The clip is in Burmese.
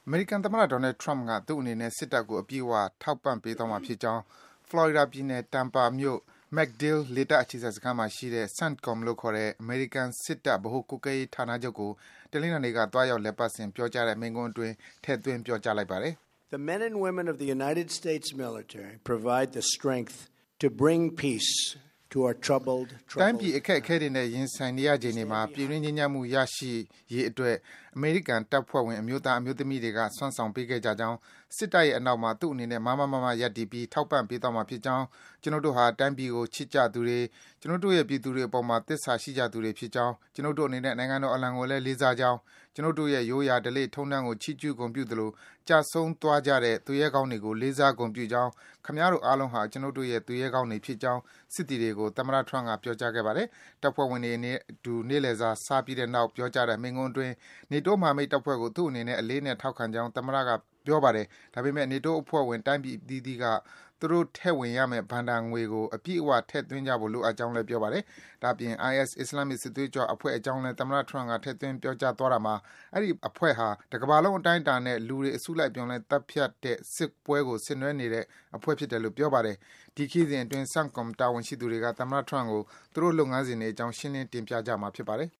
အမေရိကန်သမ္မတ Donald Trump က သူ့အနေနဲ့ စစ်တပ်ကို အပြည့်အဝ ထောက်ပံ့ပေးသွားမှာဖြစ်ကြောင်း ဖလော်ရီဒါပြည်နယ်၊ Tampa မြို့ MacDill လေတပ်အခြေစိုက်စခန်းမှာရှိတဲ့ CENTCOM လို့ခေါ်တဲ့ အမေရိကန်စစ်တပ် ဗဟိုကွပ်ကဲရေးဌာနချုပ်ကို တနင်္လာနေ့က သွားရောက်လည်ပတ်စဉ် ပြောကြားတဲ့ မိန့်ခွန်းအတွင်း ထည့်သွင်း ပြောကြားလိုက်ပါတယ်။ The men and women of the United States military provide the strength to bring peace to our troubled တိုင်းပြည်အခက်အခဲတွေနဲ့ရင်ဆိုင်နေရချိန်တွေမှာ ပြည်တွင်းငြိမ်းချမ်းမှုရရှိရေးအတွက် အမေရိကန်တပ်ဖွဲ့ဝင် အမျိုးသားအမျိုးသမီးတွေက စွမ်းဆောင်ပေးခဲ့ကြကြောင်း၊ စစ်တပ်ရဲ့အနောက်မှာ သူ့အနေနဲ့ မားမားမတ်မတ်ရပ်တည်ပြီး ထောက်ပံ့ပေးသွားမှာဖြစ်ကြောင်း၊ ကျွနု်ပ်တို့ဟာ တိုင်းပြည်ကို ချစ်ကြသူတွေ၊ ကျွနု်ပ်တို့ရဲ့ ပြည်သူတွေအပေါ်မှာ သစ္စာရှိကြသူတွေဖြစ်ကြောင်း၊ ကျွနု်ပ်တို့အနေနဲ့ နိုင်ငံတော်အလံကိုလည်း လေးစားကြောင်း၊ ကျွနု်ပ်တို့ရဲ့ ရိုးရာဓလေ့ထုံးတမ်းကို ချီးကျူးဂုဏ်ပြုသလို ကျဆုံးသွားကြတဲ့ သူရဲကောင်းတွေကို လေးစားဂုဏ်ပြုကြောင်း၊ ခင်ဗျားတို့အားလုံးဟာ ကျွနု်ပ်တို့ရဲ့ သူရဲကောင်းတွေဖြစ်ကြောင်း စစ်သည်တွေကို သမ္မတ Trump က ပြောကြားခဲ့ပါတယ်။ တပ်ဖွဲ့ဝင်တွေနဲ့အတူ နေ့လည်စာစားပြီးတဲ့နောက် ပြောကြားတဲ့ မိန့်ခွန်းအတွင်း နေတိုးမဟာမိတ်တပ်ဖွဲ့ကို သူ့အနေနဲ့ အလေးအနက် ထောက်ခံကြောင်း သမ္မတက ပြောပါတယ်။ ဒါပေမယ့် နေတိုးအဖွဲ့ဝင် တိုင်းပြည်အသီးသီးက သူတို့ထည့်ဝင်ရမယ့် ဘဏ္ဍာငွေကို အပြည့်အဝ ထည့်သွင်းကြဖို့ လိုအပ်ကြောင်းလည်း ပြောပါတယ်။ ဒါ့အပြင် IS အစ္စလာမ်မစ် စစ်သွေးကြွအဖွဲ့အကြောင်းလည်း သမ္မတ Trump က ထည့်သွင်း ပြောကြားသွားတာမှာ အဲဒီအဖွဲ့ဟာ တကမ္ဘာလုံးအတိုင်းအတာနဲ့ လူတွေ အစုလိုက်အပြုံလိုက် သတ်ဖြတ်တဲ့ စစ်ပွဲကို ဆင်နွဲနေတဲ့ အဖွဲ့ဖြစ်တယ်လို့ ပြောပါတယ်။ ဒီခရီးစဉ်အတွင်း CENTCOM တာဝန်ရှိသူတွေက သမ္မတ Trump ကို သူတို့လုပ်ငန်းစဉ်တွေအကြောင်း ရှင်းလင်း တင်ပြကြမှာ ဖြစ်ပါတယ်